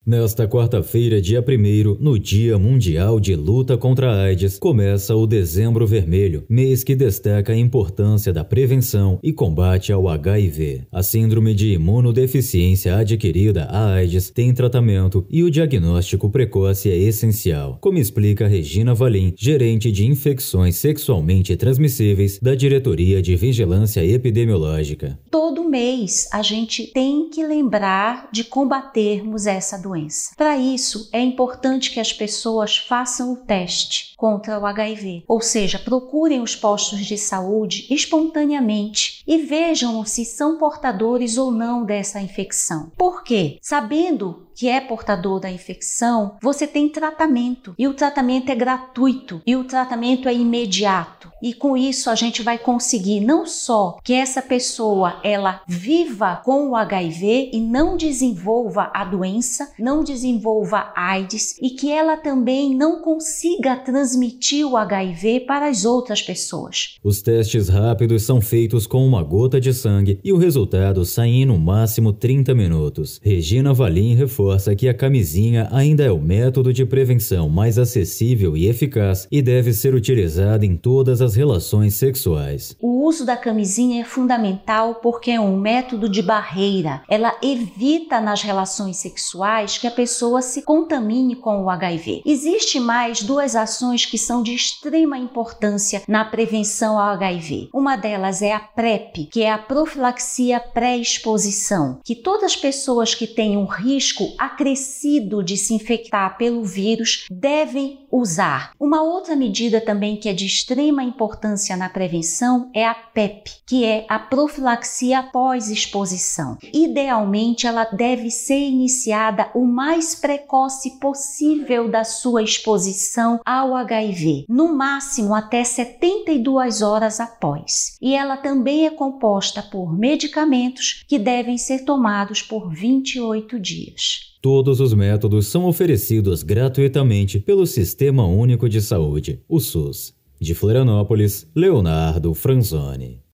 Nesta quarta-feira, dia 1º, no Dia Mundial de Luta contra a AIDS, começa o Dezembro Vermelho, mês que destaca a importância da prevenção e combate ao HIV. A síndrome de imunodeficiência adquirida, a AIDS, tem tratamento e o diagnóstico precoce é essencial, como explica Regina Valim, gerente de infecções sexualmente transmissíveis da Diretoria de Vigilância Epidemiológica. Todo mês a gente tem que lembrar de combatermos essa doença. Para isso, é importante que as pessoas façam o teste contra o HIV, ou seja, procurem os postos de saúde espontaneamente e vejam se são portadores ou não dessa infecção. Por quê? Sabendo que é portador da infecção, você tem tratamento e o tratamento é gratuito e o tratamento é imediato. E com isso a gente vai conseguir não só que essa pessoa ela viva com o HIV e não desenvolva a doença, não desenvolva AIDS e que ela também não consiga transmitir o HIV para as outras pessoas. Os testes rápidos são feitos com uma gota de sangue e o resultado sai em no máximo 30 minutos. Regina Valim reforça que a camisinha ainda é o método de prevenção mais acessível e eficaz e deve ser utilizada em todas as relações sexuais. O uso da camisinha é fundamental porque é um método de barreira. Ela evita nas relações sexuais que a pessoa se contamine com o HIV. Existem mais duas ações que são de extrema importância na prevenção ao HIV. Uma delas é a PrEP, que é a profilaxia pré-exposição, que todas as pessoas que têm um risco acrescido de se infectar pelo vírus devem usar. Uma outra medida também que é de extrema importância na prevenção é a PEP, que é a profilaxia pós-exposição. Idealmente, ela deve ser iniciada o mais precoce possível da sua exposição ao HIV, no máximo até 72 horas após. E ela também é composta por medicamentos que devem ser tomados por 28 dias. Todos os métodos são oferecidos gratuitamente pelo Sistema Único de Saúde, o SUS. De Florianópolis, Leonardo Franzoni.